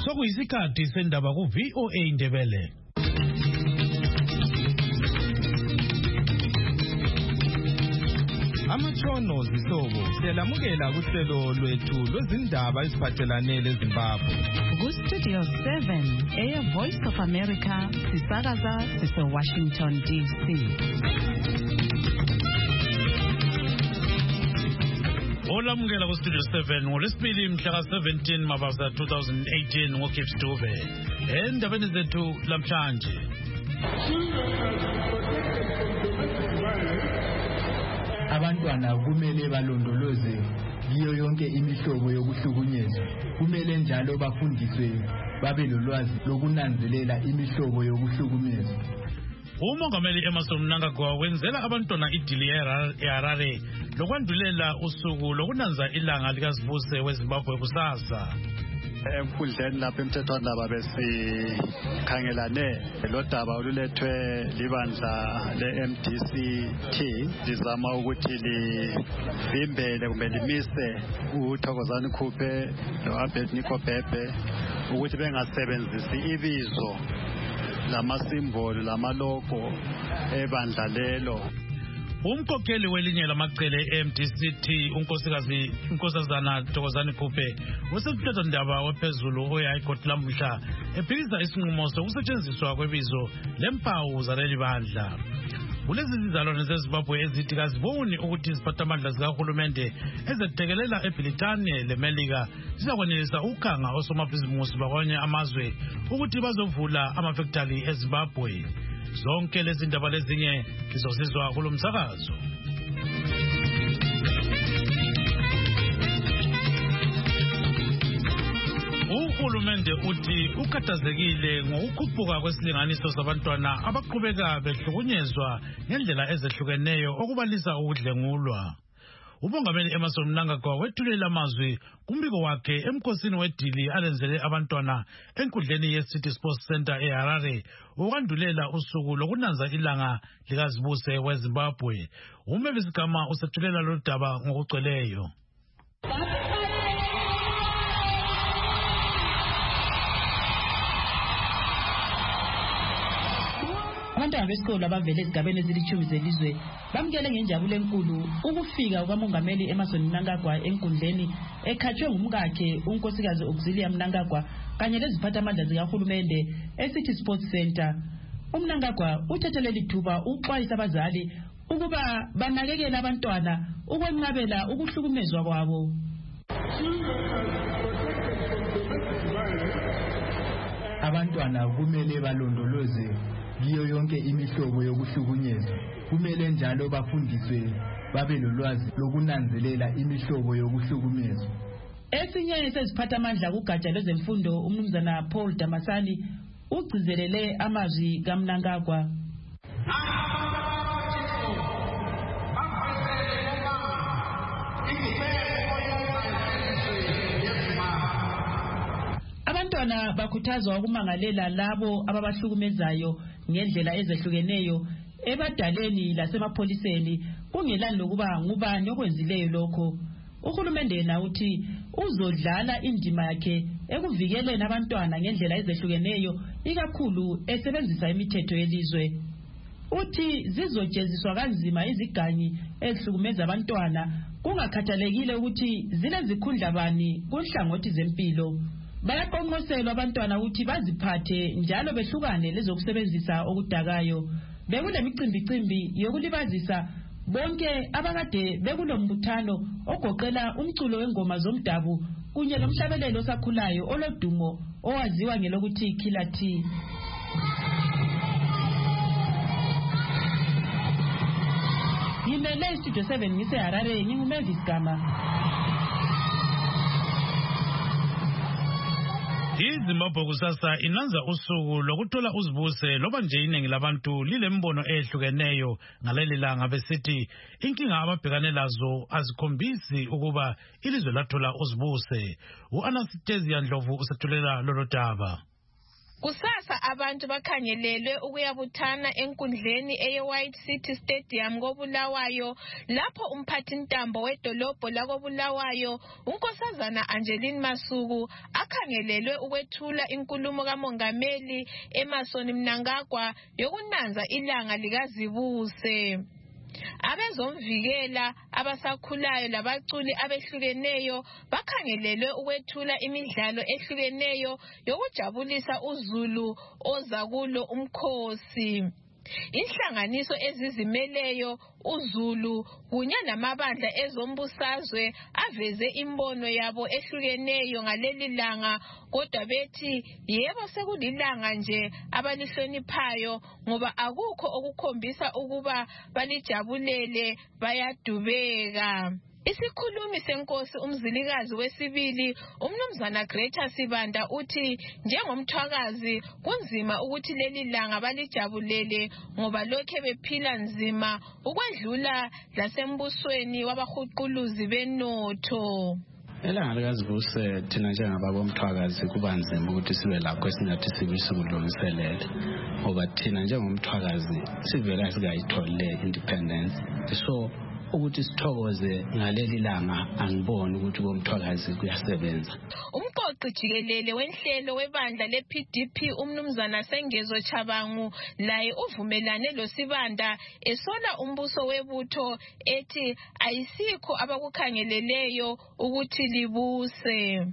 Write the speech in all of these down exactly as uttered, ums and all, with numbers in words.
Sokuyisikhathi sendaba ku V O A Indebele. Amatshono zisobo siyalamukela kuhlelo lwethu lwezindaba eziphathelane leZimbabwe. Ku Studio seven, Air Voice of America, sisakaza sise Washington D C. Olamukela ku Studio seven ngolesibili mhla seventeen Mabasa two thousand eighteen ngoGift Dube. Endabeni zethu lamhlanje. Abantwana kumele balondoloze kiyo yonke imihlobo yokuhlukunyezwa. Kumele njalo bafundiswe babe lolwazi lokunanzelela imihlobo yokuhlukunyezwa. Umongameli Emmerson Mnangagwa wenzela abantwana idili eHarare lokwandulela usuku lokunanza ilanga likazibuse weZimbabwe kusasa. Emfundleni lapha emthethwandaba besikhangelane lodaba olulethwe libandla le-M D C T lizama ukuthi livimbele kumbe limise uThokozani Khuphe no-Abednego Bhebhe ukuthi bengasebenzisi ibizo lamasimbolo lamalogo ebandla lelo. Umkhokheli welinye lamacele e-M D C T unkosikazi unkosazana Thokozani Khuphe usemthethwandaba wephezulu oya eCourt lamuhla ephikisa isinqumo sokusetshenziswa kwebizo lempawu zaleli bandla. Kulezi zizalwane zeZimbabwe ezithi kaziboni ukuthi iziphathamandla zikahulumende ezethekelela eBritane leMelika zizakwanelisa ukukhanga osomabhizimusi bakwamanye amazwe ukuthi bazovula amafactory eZimbabwe. Zonke lezi ndaba lezinye ngizosizwa kulomsakazo. Uhulumende uthi ukhathazekile ngokukhuphuka kwesilinganiso sabantwana abaqhubeka behlukunyezwa ngendlela ezehlukeneyo okubalisa ukudlengulwa. Umongameli Emmerson Mnangagwa wethulela amazwi kumbiko wakhe emkhosini wedili alenzele abantwana enkundleni ye-City Sports Center eHarare ukwandulela usuku lokunanza ilanga likazibuse weZimbabwe. Umavis Gama usethulela lo daba ngokugcweleyo. Abantwana besikolo abavele ezigabeni ezilithumi zelizwe bamkele ngenjabulo enkulu ukufika kukamongameli Emmerson Mnangagwa enkundleni ekhathwe ngumkakhe unkosikazi Auxilia Mnangagwa kanye leziphathamandla zikahulumende eCity Sports Center. UMnangagwa uthethe lithuba ukuxwayisa abazali ukuba banakekele abantwana ukwenqabela ukuhlukumezwa kwabo. Abantwana kumele balondoloze kiyo yonke imihlobo yokuhlukunyezwa. Kumele njalo bafundiswe babe lolwazi lokunanzelela imihlobo yokuhlukunyezwa. Esinye seziphathamandla kugatsha lwezemfundo umnumzana Paul Damasani ugcizelele amazwi kaMnangagwa. Abantwana bakhuthazwa ukumangalela labo ababahlukumezayo ngendlela ezehlukeneyo ebadaleni lasemapholiseni kungelani lokuba ngubani okwenzileyo lokho. Uhulumende yena uthi uzodlala indima yakhe ekuvikeleni abantwana ngendlela ezehlukeneyo ikakhulu esebenzisa imithetho yelizwe. Uthi zizojeziswa kanzima iziganyi ezihlukumeza abantwana kungakhathalekile ukuthi zilezikhundla bani kunhlangothi zempilo. Bayaqonqoselwa abantwana ukuthi baziphathe njalo behlukane lezokusebenzisa okudakayo. Bekulemicimbi-cimbi yokulibazisa bonke abakade bekunombuthano ogoqela umculo wengoma zomdabu kunye nomhlabelelo osakhulayo olodumo owaziwa ngelokuthi Killer T. Ngimele Studio seven ngiseHarare nginguMavis Gama. iZimbabwe kusasa inanza usuku lokuthola uzibuse loba nje iningi labantu lilembono ehlukeneyo ngaleli langa besithi inkinga ababhekane lazo azikhombisi ukuba ilizwe lathola uzibuse. U-Anastasia Ndlovu usethulela lolo daba. Kusasa abantu bakhangelelwe ukuyabuthana enkundleni eye-White City Stadium koBulawayo lapho umphathintambo wedolobho lakoBulawayo unkosazana Angeline Masuku akhangelelwe ukwethula inkulumo kamongameli Emmerson Mnangagwa yokunanza ilanga likazibuse. Abezomvikela abasakhulayo labaculi abehlukeneyo bakhangelelwe ukwethula imidlalo ehlukeneyo yokujabulisa uZulu oza kulo umkhosi. Inhlanganiso ezizimeleyo uZulu kunye namabandla ezombusazwe aveze imbono yabo ehlukeneyo ngaleli langa kodwa bethi yebo sekulilanga nje abalihloniphayo ngoba akukho okukhombisa ukuba balijabulele bayadubeka. Isikhulumi senkosi umzilikazi wesibili umnumzana Greta Sibanda uthi njengomthwakazi kunzima ukuthi leli langa balijabulele ngoba lokho bephila nzima ukwedlula lasembusweni wabahuquluzi benotho. Elanga likazibuse thina njengabakomthwakazi kuba nzima ukuthi sibe lakho esingathi sibisikudluliselele ngoba thina njengomthwakazi sivela sikayithole independence. So ukuthi sithokoze ngaleli langa angiboni ukuthi komthwakazi kuyasebenza. Umqoqi jikelele wenhlelo webandla le-P D P umnumzana Sengezo Chabangu laye uvumelane loSibanda esola umbuso webutho ethi ayisikho abakukhangeleleyo ukuthi libuse.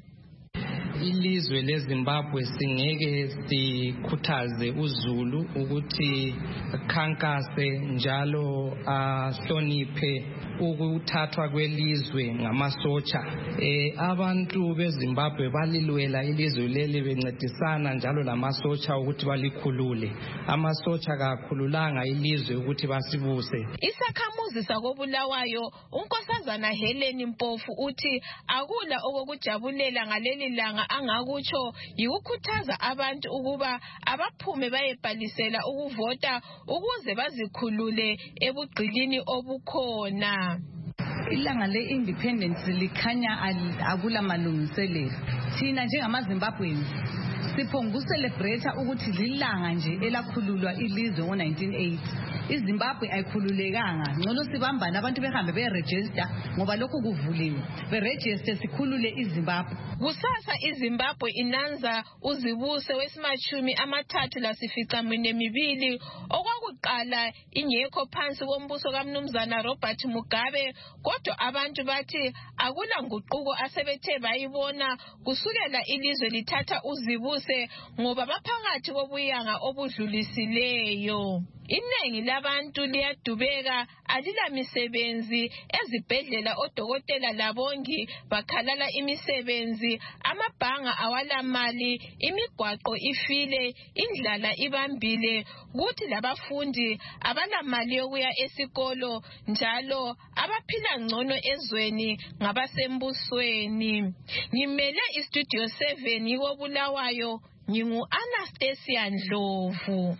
Ilizwe leZimbabwe singeke sikhuthaze uZulu ukuthi khankase njalo ahloniphe ukuthathwa kwelizwe ngamasotsha. Eh abantu beZimbabwe balilwela ilizwe leli bencedisana njalo lamasotsha ukuthi balikhulule. Amasotsha kakhululanga ilizwe ukuthi basibuse. Isakhamuzi sakoBulawayo unkosazana Helen Mpofu uthi akula okujabulela ngaleli langa angakutsho yikukhuthaza abantu ukuba abaphume bayebhalisela ukuvota ukuze bazikhulule ebugqilini obukhona. Ilanga le-independence likhanya akula malungiselelo. Thina njengamaZimbabweans siphonga ucelebrate ukuthi lilanga nje elakhululwa ilizwe ngo nineteen eighty. iZimbabwe ayikhululekanga ngcono sibambana abantu behambe beregister ngoba lokho kuvuliwe beregister sikhulule iZimbabwe. Kusasa iZimbabwe inanza uzibuse wesimachumi amathathu lasificamunwe mibili okwakuqala ingekho phansi kombuso kaMnumzana Robert Mugabe kodwa abantu bathi akula nguquko asebethe bayibona kusukela ilizwe lithatha uzibuse ngoba baphakathi kobuyanga obudlulisileyo. Iningi labantu liyadubeka alila misebenzi ezibhedlela odokotela labongi bakhalala imisebenzi amabhanga awala mali imigwaqo ifile indlala ibambile kuthi labafundi abala mali yokuya esikolo njalo abaphila ngcono ezweni ngabasembusweni. Ngimele istudio seven yikoBulawayo ngingu Anastasia Ndlovu.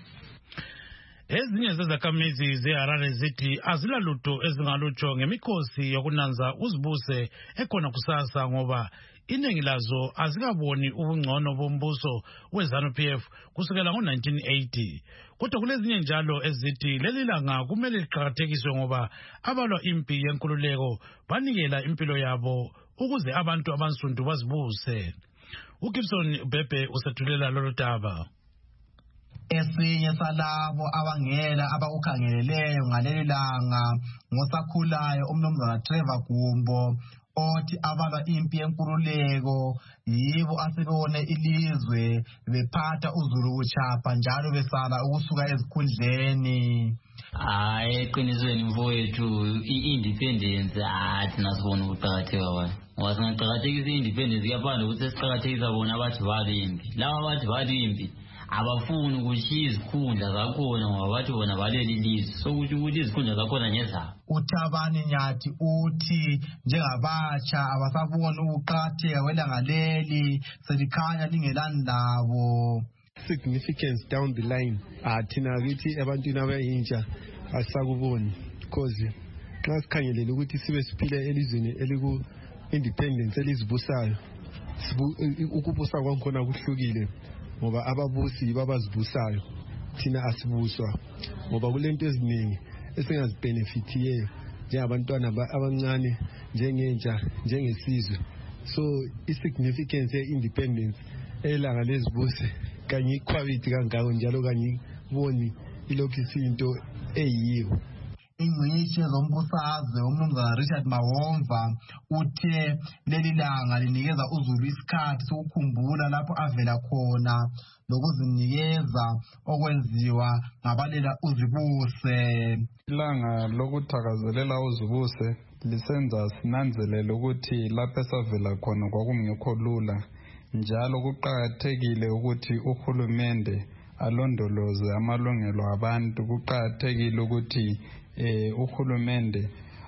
Ezinye zezakhamizi zeHarare zithi azilalutho ezingalutsho ngemikhosi yokunanza uzibuse ekhona kusasa ngoba iningi lazo azikaboni ubungcono bombuso weZANU P F kusukela ngo nineteen eighty. Kodwa kulezinye njalo ezithi leli langa kumele liqhakathekiswe ngoba abalwa impi yenkululeko banikela impilo yabo ukuze abantu abansundu bazibuse. uGibson Bebe usethulela lolu daba. Esinye salabo abangela abakukhangeleleyo ngaleli langa ngosakhulayo umnumzana Trevor Gumbo othi abalwa impi yenkululeko yibo asebone ilizwe bephatha uZulu uchapha njalo besala ukusuka ezikhundleni. Hayi eqinisweni mfowethu i-independence athi nasibona ukuqakatheka kwayo. Wasingaqakathekisa i-independence kuyafana ukuthi siqakathekisa bona abathi bali impi. Laba abathi bali impi abafuni ukuthi izikhundla zakhona ngoba bathi bona baleli lizwe sokuthi ukuthi izikhundla zakhona ngezabo. uThabani Nyathi uthi njengabatsha abasaboni ukuqakatheka kwelanga leli selikhanya lingelani labo. Significance down the line athina kithi ebantwini abayintsha asakuboni because xa sikhangelele ukuthi sibe siphile elizweni eliku independence elizibusayo ukubusa kwakhona kuhlukile ngoba ababusi babazibusayo thina asibuswa ngoba kulento eziningi esingazibenefitiyeyo njengabantwana abancane njengentsha njengesizwe. So i-significance ye-independence elanga lezibuse kanye iquality kangako njalo kanye iboni ilokhu isinto eyiyo. Ingcitshi zombusazwe umnumzana Richard Mawomva uthe leli langa linikeza uZulu isikhathi sokukhumbula lapho avela khona lokuzinikeza okwenziwa ngabalela uzibuse. Ilanga lokuthakazelela uzibuse lisenza sinanzelele ukuthi lapho esavela khona kwakungekho lula, njalo kuqakathekile ukuthi uhulumende alondoloze amalungelo abantu. Kuqakathekile ukuthi eh uhulumende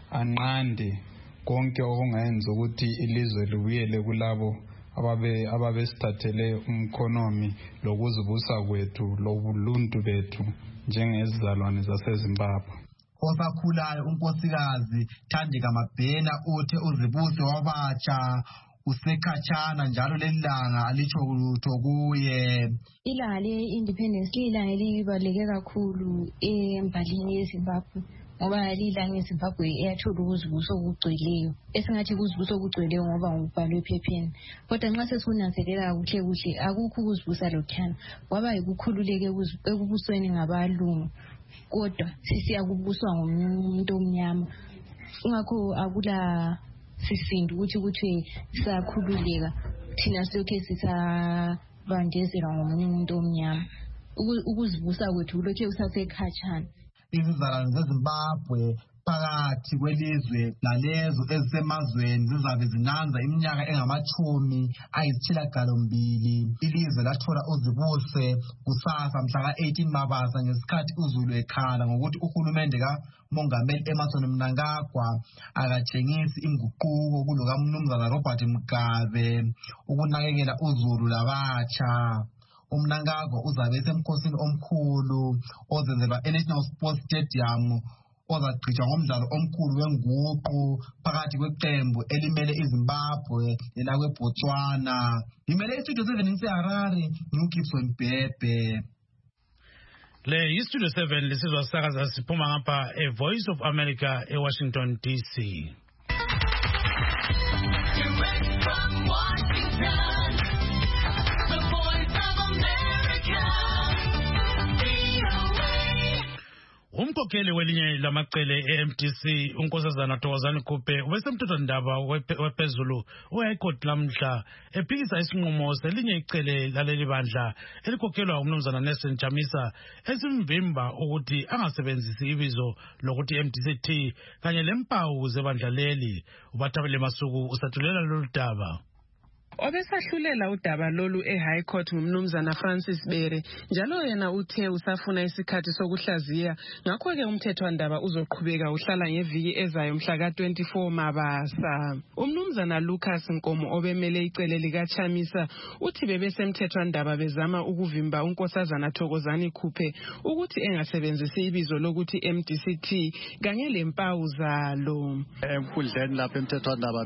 anqande konke okungayenza ukuthi ilizwe libuyele kulabo ababe ababesithathele umkhonomi lokuzibusa kwethu lobuluntu bethu njengezizalwane zaseZimbabwe. Osakhulayo unkosikazi Thandeka Mabhena uthe uzibuse wabatsha usekhatshana njalo lelanga alisho lutho kuye. Ilanga le-independence lilanga elibaluleke kakhulu embalini yeZimbabwe ngoba lilanga eZimbabwe eyathola ukuzibusa okugcweleyo, esingathi ukuzibusa okugcweleyo ngoba ngubhalwe ephepheni. Kodwa nxa sesunanzelela kuhle kuhle akukho ukuzibusa lokhana, kwaba yikukhululeka ekubusweni ngabalungu, kodwa sisiyakubuswa ngomuntu omnyama. Ingakho akula sisindi ukuthi ukuthi sisakhululeka thina sokhe sisabandezela ngomunye umuntu omnyama. Ukuzibusa kwethu lokhe kusasekhatshana. Izizalwane zeZimbabwe phakathi kwelizwe lalezo ezisemazweni zizabe zinanza iminyaka engamachumi ayisitshiyagalombili. Ilizwe lathola uzibuse kusasa mhla ka-eighteen Mabasa ngesikhathi uZulu ekhala ngokuthi uhulumende kaMongameli Emmerson Mnangagwa akatshengisi inguquko kulokamnumzana Robert Mugabe ukunakekela uZulu labatsha. Umnangagwa uzabe esemkhosini omkhulu ozenzelwa eNational Sports Stadium ozagqitshwa ngomdlalo omkhulu wenguqu phakathi kweqembu elimele iZimbabwe nelakweBotswana. Ngimele iStudio seven ngiseHarare, ngiuGibson Bhebhe. Le iStudio seven lisizwa sakaza siphuma ngapha eVoice of America eWashington D C. Direct from Washington, the Voice of America, V O A. Umkhokheli welinye lamaqele e-M D C unkosazana Thokozani Kupe ubesemthethwandaba wephezulu uHighcourt lamhla ephikisa isinqumo selinye icele laleli bandla elikhokhelwa umnumzana Nelson Chamisa esimvimba ukuthi angasebenzisi ibizo lokuthi M D C T kanye lempawu zebandla leli. Ubathabele Masuku usathulela lolu daba. Obesahlulela udaba lolu eHigh Court ngumnumzana Francis Bere njalo yena uthe usafuna isikhathi sokuhlaziya, ngakho ke umthethwandaba uzoqhubeka uhlala ngeviki ezayo mhla ka twenty-four Mabasa. Umnumzana Lucas Nkomo obemele icele lika Chamisa uthi bebesemthethwandaba bezama ukuvimba unkosazana Thokozani Kupe ukuthi engasebenzisi ibizo lokuthi M D C T kanye lempawu zalo. Enkundleni lapha emthethwandaba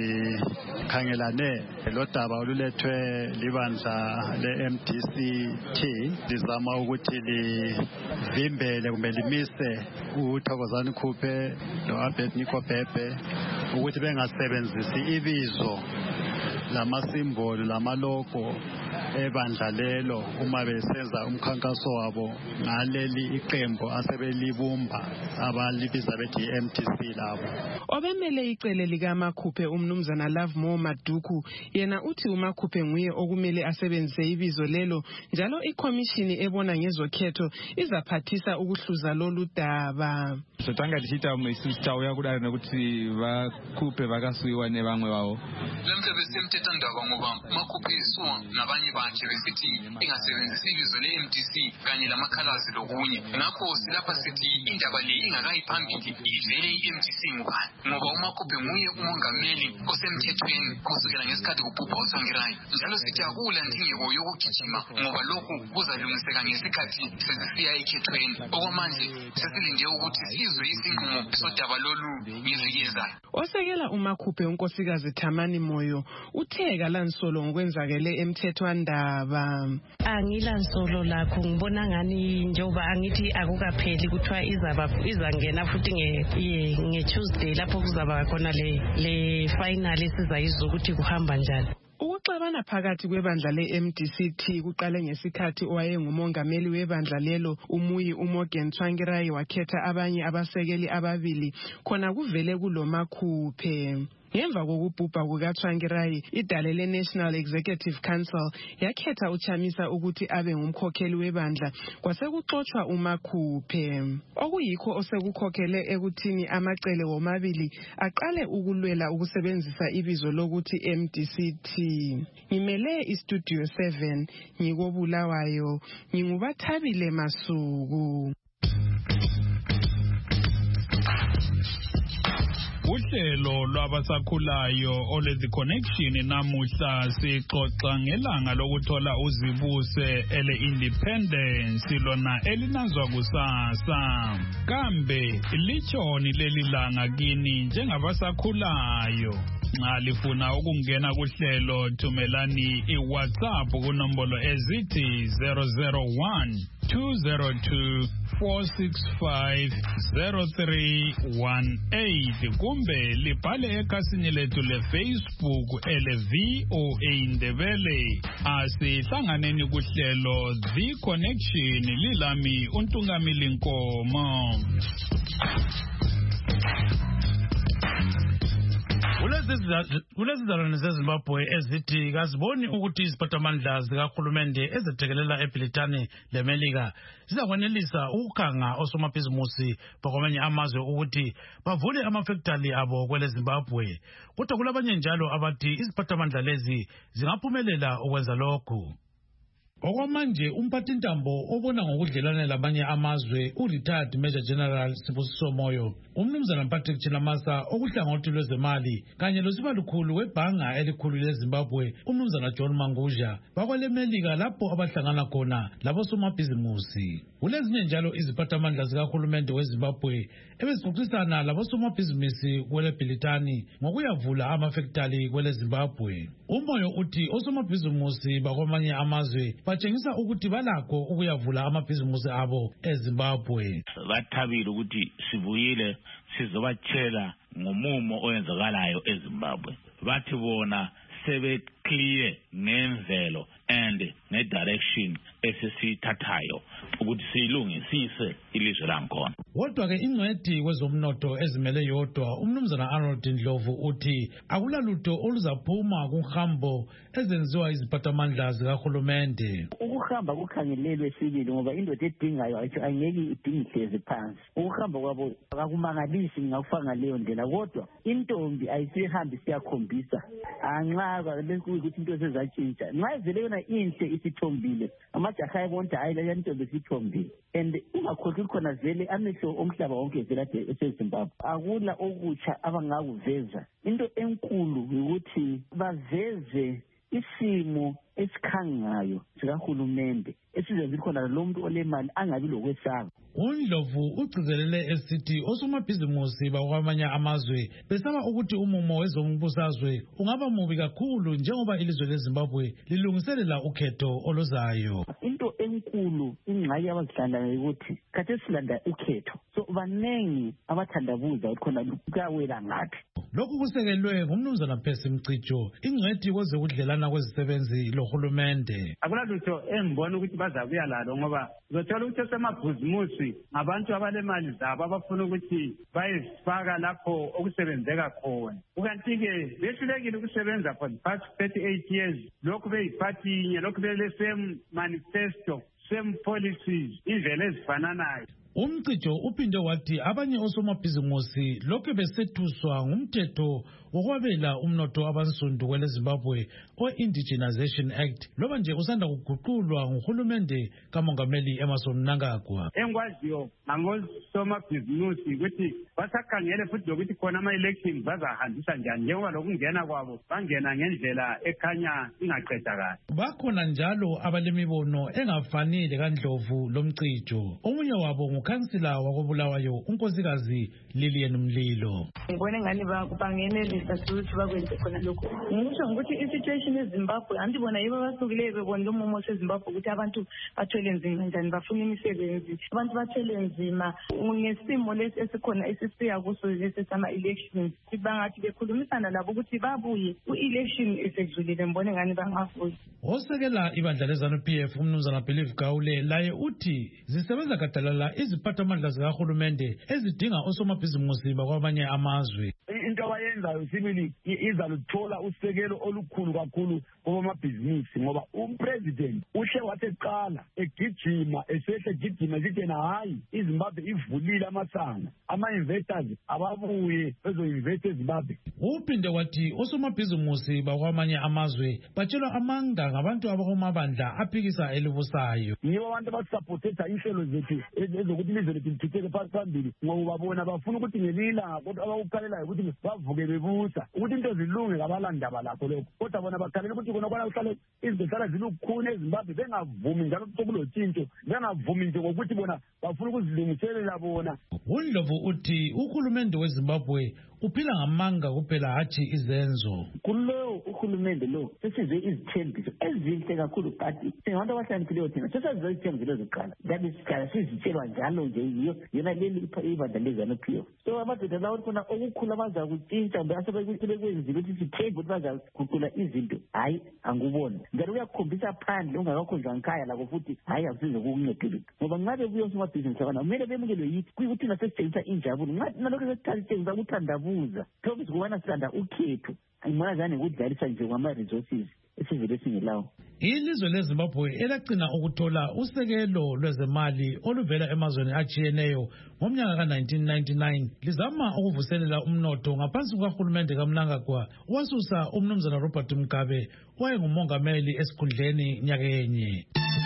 besikhangelane lo daba olulethwe libandla le-M D C T lizama ukuthi livimbele kumbe limise uThokozani Kupe lo-Abednego Bhebhe ukuthi bengasebenzisi ibizo lamasimbolo lamalogo ebandla lelo uma besenza umkhankaso wabo ngaleli iqembu asebelibumba abalibiza bethi M D C labo. Obemele icele lika Makupe umnumzana Love Mo Maduku yena uthi uMakupe nguye okumele asebenzise ibizo lelo njalo ikomishini ebona ngezokhetho izaphathisa ukuhluza lolu daba. Sotanga dishita umesista uyakudala nokuthi baKupe bakasuyiwa nebangwe bawo. Lemhle besemthethwandaba ngoba Makupe iswa nabanye banje besithi ingasebenzisi ibizo le-M D C kanye lamakhalazi lokunye. Ngakho silapha sithi indaba le ingakayiphambili ivele i-M D C ngubani ngoba uMakupe nguye umongameli osemthethweni kusukela ngesikhathi kubhubha uTsvangirai. Njalo sijabula ndingeko yokugijima ngoba lokhu kuzalungiseka ngesikhathi sesisiya ekhethweni. Okwamanje sesilinde ukuthi sizwe isinqumo sodaba lolu ngeviki ezayo. Osekela uMakupe unkosikazi Thamani Moyo utheka lansolo ngokwenzakele emthethwandaba ndaba. Angila solo lakho ngibona ngani njoba angithi akukapheli kuthiwa izaba izangena futhi nge nge Tuesday lapho kuzaba khona le le final esizayizwa ukuthi kuhamba njani. Ukuxabana phakathi kwebandla le-M D C T kuqale ngesikhathi owayengumongameli webandla lelo umuyi uMorgan Tsvangirai wakhetha abanye abasekeli ababili khona kuvele kulomakhuphe. Ngemva kokubhubha kukaTsvangirai, idale le-National Executive Council yakhetha uChamisa ukuthi abe ngumkhokheli webandla kwasekuxoxwa umakhuphe. Okuyikho osekukhokhele ekuthini amacele womabili aqale ukulwela ukusebenzisa ibizo lokuthi M D C T. Ngimele iStudio seven, ngikobulawayo, ngingubathabile Masuku. Uhlelo lwabasakhulayo olezi connection namuhla sixoxa ngelanga lokuthola uzibuse ele independence lona elinazwa kusasa. Kambe lichoni leli langa kini njengabasakhulayo? Nxa lifuna ukungena kuhlelo thumelani iWhatsApp kunombolo ezithi zero zero one two zero two four six five zero three one eight kumbe libhale ekhasini lethu leFacebook ele V O A Indebele. Asihlanganeni kuhlelo The Connection lilami uNtungamili Nkomo. Kulezizalwane zeZimbabwe ezithi kaziboni ukuthi iziphathamandla zikahulumende ezethekelela eBritani leMelika zizakwenelisa ukukhanga osomabhizimusi bakwamanye amazwe ukuthi bavule amafactory abo kwele Zimbabwe. Kodwa kulabanye njalo abathi iziphathamandla lezi zingaphumelela ukwenza lokhu. Okwamanje umphathintambo obona ngokudlelana labanye amazwe u-retired Major General Sibusiso Moyo, umnumzana Patrick Chilamasa okuhlangothi lwezemali kanye losibalukhulu webhanga elikhulu leZimbabwe umnumzana John Mangudya bakwelemelika lapho abahlangana khona labosomabhizimusi. Kulezinye njalo iziphathamandla zikahulumende weZimbabwe ebezixoxisana labosomabhizimusi kwele Britani ngokuyavula amafactory kwele Zimbabwe. Umoyo uthi osomabhizimusi bakwamanye amazwe batshengisa ukuthi balakho ukuyavula amabhizimusi abo eZimbabwe. Bathabile ukuthi sivuyile sizobatshela ngomumo oyenzakalayo eZimbabwe. Bathi bona sebe clear ngemvelo and ne-direction esesithathayo ukuthi silungisise ilizwe lankhona. Kodwa ke ingcwethi kwezomnotho ezimele yodwa umnumzana Arnold Ndlovu uthi akulalutho oluzaphuma kuhambo ezenziwa iziphathamandla zikahulumende. Ukuhamba kukhangelelwe sibili ngoba indoda edingayo ayingeke idinge ihlezi phansi. Ukuhamba kwabo akumangalisi ngakufanga leyo ndlela kodwa intombi ayisihambi siyakhombisa anxa ukuthi into sezatshintsha. Nxa ivele yona inhle isithombile amajaha ebonke hayi le ntombi isithombile and ungakhohlwa khona vele amehlo omhlaba wonke vele eseZimbabwe akula okutsha abangakuveza. Into enkulu ukuthi baveze isimo esikhangayo sikahulumende esizenza khona lo muntu olemali angabi lokwesaba. uNdlovu ugcizelele esithi osomabhizimusi bakwamanye amazwe besaba ukuthi umumo wezombusazwe ungaba mubi kakhulu njengoba ilizwe leZimbabwe lilungiselela ukhetho oluzayo. Into enkulu ingxaki abazihlandayo ukuthi kade silanda ukhetho so banengi abathandabuza ukuthi khona kuyawela ngathi. Lokhu kusekelwe ngumnumzana Percy Mcijo ingcwethi kwezokudlelana kwezisebenzi lohulumende. Akulalutho engibona ukuthi bazabuya lalo ngoba uzothola ukuthi semabhizimusi abantu abalemali zabo abafuna ukuthi bayifaka lapho okusebenzeka khona. Ukanti ke behlulekile ukusebenza for the past thirty-eight years lokhu beyiphathi inye lokhu bele same manifesto same policies indlela ezifananayo. Umcijo uphinde wathi abanye osomabhizimusi lokho besethuswa ngumthetho wokwabela umnotho abansundu kwele Zimbabwe o-Indigenization Act loba nje usanda kuguqulwa nguhulumende kamongameli Emmerson Mnangagwa. Engwaziyo ngosomabhizimusi ukuthi basakhangele futhi ukuthi khona ama-elections bazahambisa njani njengoba lokungena kwabo bangena ngendlela ekhanya ingaqedakali. Bakhona njalo abalemibono engafanile kaNdlovu lomcijo. Omunye wabo ngukhansila wakobulawayo unkosikazi Lillian Mlilo. Ngibona ngani bangene sasizathu ukuthi bakwenze khona lokho. Ngisho ukuthi i-situation eZimbabwe andibona yibo abasukileyo bebona umomo waseZimbabwe ukuthi abantu bathwele nzima njani bafuna imisebenzi abantu bathwele nzima ngesimo lesi esikhona esisiya kuso lesi sama-elections bangathi bekhulumisana labo ukuthi babuye u-election esedlulile mbone ngani bangavuyi. Osekela ibandla lezanu P F umnumzana Believe Gawule laye uthi zisebenza gadalala iziphathamandla zikahulumende ezidinga osomabhizimusi bakwamanye amazwe. Into abayenzayo sibili izaluthola usekelo olukhulu kakhulu kwamabhizinisi ngoba umpresident uhle waseqala egijima esehle egijima sithi na hayi iZimbabwe ivulile amasana ama-investors ababuye bezo-invest eZimbabwe. Uphinde wathi osomabhizimusi bakwamanye amazwe batshelwa amanga ngabantu abakumabandla aphikisa elibusayo. Yibo abantu abasupporteta inhlelo zethu ezokuthi ilizwe lethu lithitheke phambili ngoba babona bafuna ukuthi ngelila kodwa abakukhalelayo ukuthi bavuke bebusa ukuthi into zilunge kabalandaba lakho lokho kodwa bona bakhalela ukuthi kona kwana uhlale izinto zihlala zilukhuni eZimbabwe bengavumi njalo sokulotshintsho bengavumi nje ngokuthi bona bafuna ukuzilungiselela bona. uNdlovu uthi uhulumende weZimbabwe uphila ngamanga kuphela hathi izenzo. Kulo uhulumende lo sesizwe izithembiso ezinhle kakhulu kati singabantu abahlakaniphileyo thina sesazizwe izithembiso zokuqala ngabe sikhala sizitshelwa njalo nje yiyo yona leli ibandla lezanu P F. So amadoda lawo khona okukhulu abaza kutshintsha bekwenzile ukuthi sithembe ukuthi baza kuguqula izinto hayi angubona njalo uyakhombisa phandle ungakakhonjwa ngikhaya lako futhi hayi akusize kukuncedile ngoba ngabe kuyo somabhizinisi abana kumele bemukelwe yithi kuyikuthi nasesitshengisa injabulo nalokho sekuthatha ukuthandabuza thobi kubana sanda ukhetho angimazane ukudlalisa nje kwama-resources esivele singelawo. Ilizwe leZimbabwe elagcina ukuthola usekelo lwezemali oluvela emazweni atshiyeneyo ngomnyaka ka nineteen ninety-nine lizama ukuvuselela umnotho ngaphansi kukahulumende kaMnangagwa wasusa umnumzana Robert Mugabe owayengumongameli esikhundleni nyakenye.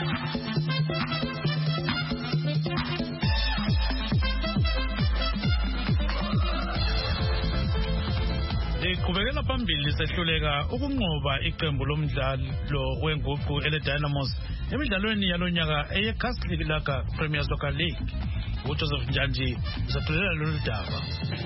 Qhubekela phambili sehluleka ukunqoba iqembu lomdlalo wenguqu ele-Dynamos emidlalweni yalonyaka eye-Castle League Premier Soccer League. uJoseph Njanji uzathulela lolu daba.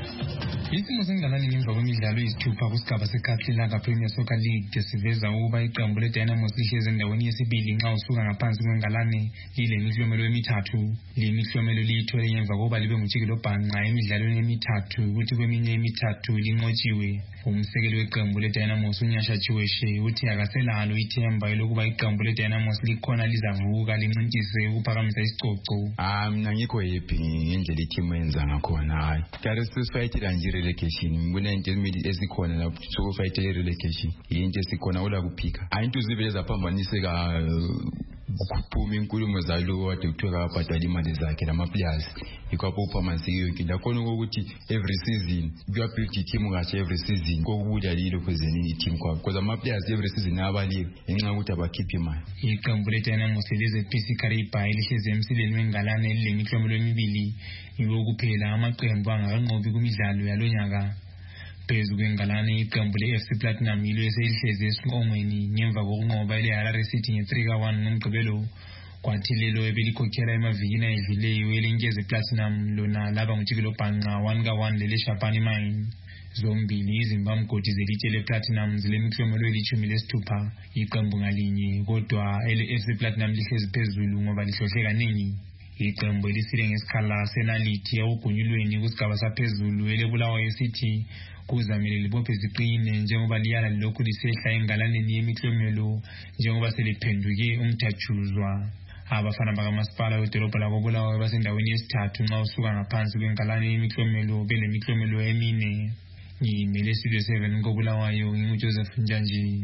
Isimo sengalaleni ngemva kwemidlalo izithupha kusigaba se-Castle League Premier Soccer League siveza ukuba iqembu le-Dynamos lihlezi endaweni yesibili nxa usuka ngaphansi kwengalane yile mihlomelo emithathu. Le mihlomelo liyithole ngemva kokuba libe ngutshikilobhanqa emidlalweni emithathu ukuthi kweminye emithathu linqotshiwe. Umsekeli weqembu le-Dynamos uNyasha Chiweshe uthi akaselalo ithemba elokuba iqembu le-Dynamos likhona lizavuka lincintise ukuphakamisa isicoco. Ah mina ngikho happy ngendlela iteam yenza ngakhona. Hayi kare sisifayithela nje relegation ngibona into ezikhona lapho sokufayithela relegation into esikhona ola kuphika ayinto zivele zaphambaniseka ukuphuma inkulumo zalo wade kuthiwa abadala imali zakhe nama-players ikwapho uphamanisiyo yonke ndakhona ukuthi every season kuyabuild i-team kahle every season kokudlalile kwezenini i-team kwabo because ama-players every season abalile ngenxa yokuthi abakhiphe imali. Iqembu le-Dynamos leze-P C Kariba elihlezi emsileni wengalane elile mihlomelo emibili yiwo kuphela amaqembu angakanqobi kumidlalo yalonyaka. Phezu kwengalane iqembu le-F C Platinum yilo eselihlezi esinqongweni ngemva kokunqoba ile-Harare City nge-three ka one ngomgqibelo. Kwathi lelo ebelikhokhela emavikini ayedluleyo elinkeze Platinum lona laba ngutshikilobhanqa one ka one lele-Shapani Mine. Zombili izimbamgodi zelitshe le-Platinum zilemihlomelo elithumi lesithupha iqembu ngalinye kodwa ele-F C Platinum lihlezi phezulu ngoba lihlohle kaningi. Iqembu elisile ngesikhala senalithi ekugunyulweni kusigaba saphezulu elebulawayo City kuzamele libophe ziqine njengoba liyala lokhu lisehla engalaneni yemihlomelo njengoba seliphenduke umthatshuzwa. Abafana bakamasipala wedolobha lakobulawayo basendaweni yesithathu nxa usuka ngaphansi kwengalane yemihlomelo bele mihlomelo emine. Ngimele Studio seven kobulawayo nginguJoseph Njanji.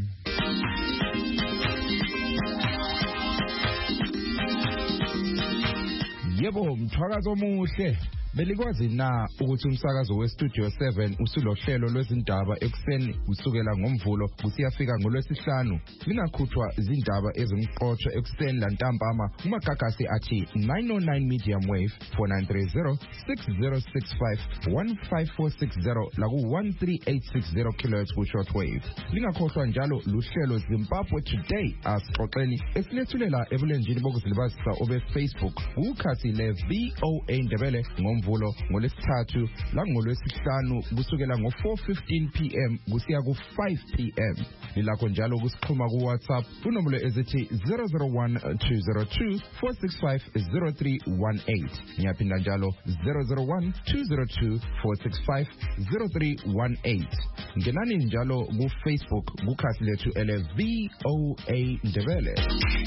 Yebo mthwakazo omuhle belikwazi na ukuthi umsakazo weStudio seven usulohlelo lwezindaba ekuseni kusukela ngomvulo kusiyafika ngolwesihlanu lingakhuthwa izindaba ezimqotho ekuseni lantambama kumagagasi athi nine oh nine medium wave four nine three zero six zero six five one five four six zero laku one three eight six zero kilohertz ku shortwave. Lingakhohlwa njalo luhlelo Zimbabwe Today asixoxeni esilethulela ebulenjini bokuzilibazisa obe Facebook ukhathi le V O A Ndebele ngom ngomvulo, ngolesithathu langolwesihlanu kusukela ngo four fifteen p m kusiya ku five p m Lilakho njalo kusixhuma ku WhatsApp kunombolo ezithi zero zero one two zero two four six five zero three one eight. Ngiyaphinda njalo zero zero one two zero two four six five zero three one eight. Ngenani njalo ku Facebook kukhasi lethu ele V O A Ndebele.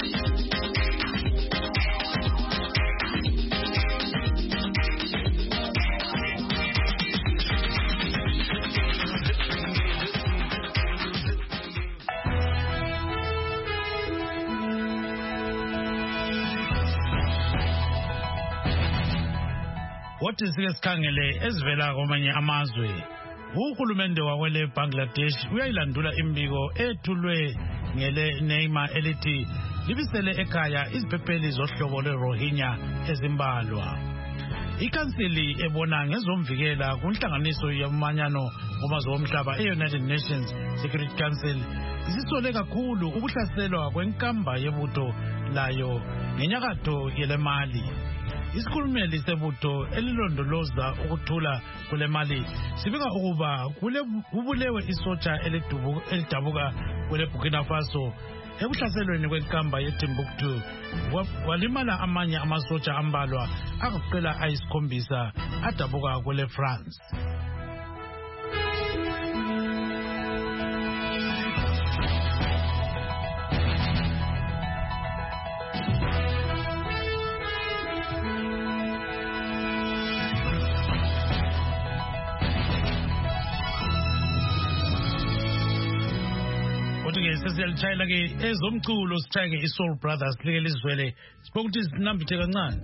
What is this kangele ezivela kwamanye amazwe? Uhulumende wakwele Bangladesh uyayilandula imbiko ethulwe ngele Neymar elithi libisele ekhaya iziphepheli zohlobo lweRohingya ezimbalwa. Ikansili ebona ngezomvikela kunhlanganiso yamanyano ngomazwe omhlaba e-United Nations Security Council isisole kakhulu ukuhlaselwa kwenkamba yebutho layo ngenyakatho yele Mali. Isikhulumeli sebutho elilondoloza ukuthula kule Mali sibika ukuba kule kubulewe isotsha elidabuka kule Burkina Faso ekuhlaselweni kwenkamba yeTimbuktu walimala amanye amasotsha ambalwa akuqela ayisikhombisa adabuka kule France. Sesiyalitshayela ke ezomculo sithayeke iSoul Brothers like lizwele sibokuthi sinambithe kancane.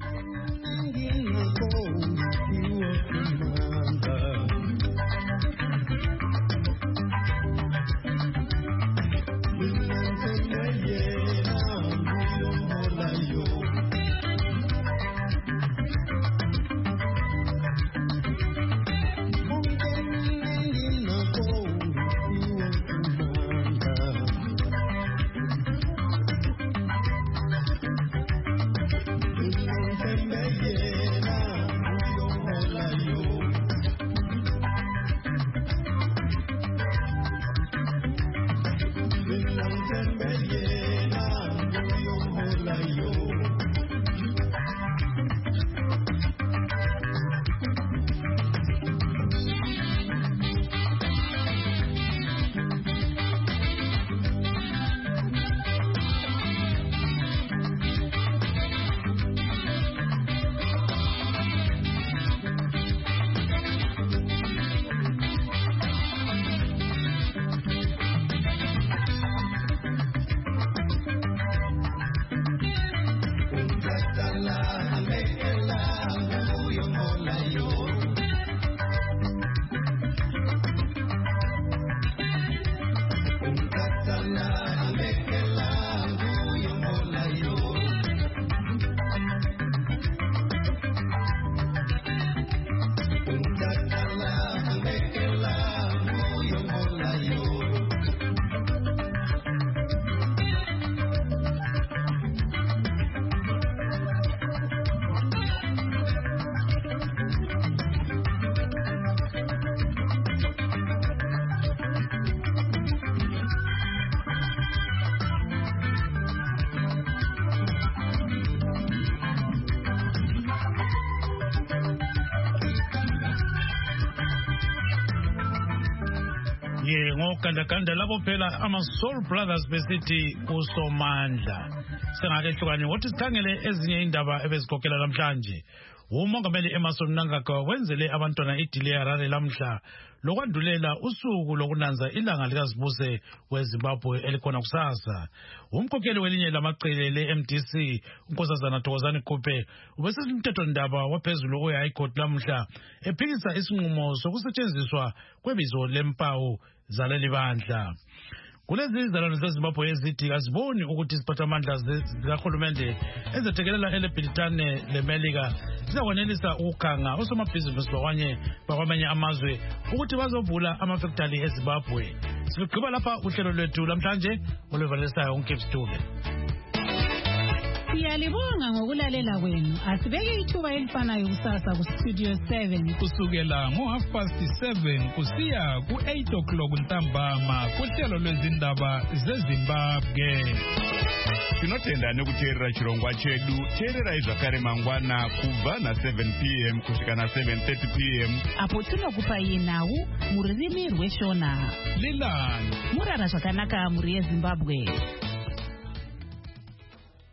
Ngokanda labo phela ama Soul Brothers besithi usomandla. Sengake hlukani wothi sikhangele ezinye indaba ebezikhokhela namhlanje. Umongameli Emmerson Mnangagwa wenzele abantwana idile yarare lamhla lokwandulela usuku lokunanza ilanga likazibuse weZimbabwe elikhona kusasa. Umkhokheli welinye lamaqele le-M D C unkosazana Thokozani Kupe ubesizimthetho ndaba waphezulu oya High Court lamhla ephikisa isinqumo sokusetshenziswa kwebizo lempawu zaleli bandla. Kulezi izalwane zeZimbabwe ezithi aziboni ukuthi isiphathamandla zikahulumende ezethekelela elebhilitane leMelika zizakwanelisa ukukhanga osomabhizinisi bakwanye bakwamanye amazwe ukuthi bazovula amafactory eZimbabwe. Sigqiba lapha uhlelo lwethu lamhlanje oluvalisayo uNkipstube. Siyalibonga ngokulalela kwenu. Asibeke ithuba elifanayo kusasa ku Studio seven. Kusukela ngo half past seven kusiya ku eight o'clock ntambama kuhlelo lwezindaba zeZimbabwe. Tinotenda nekuteerera chirongwa chedu. Teerera zvakare mangwana kubva na seven p m kusvika na seven thirty p m apo tinokupai nhau mururimi rweshona. Lilani murara zvakanaka muri yeZimbabwe.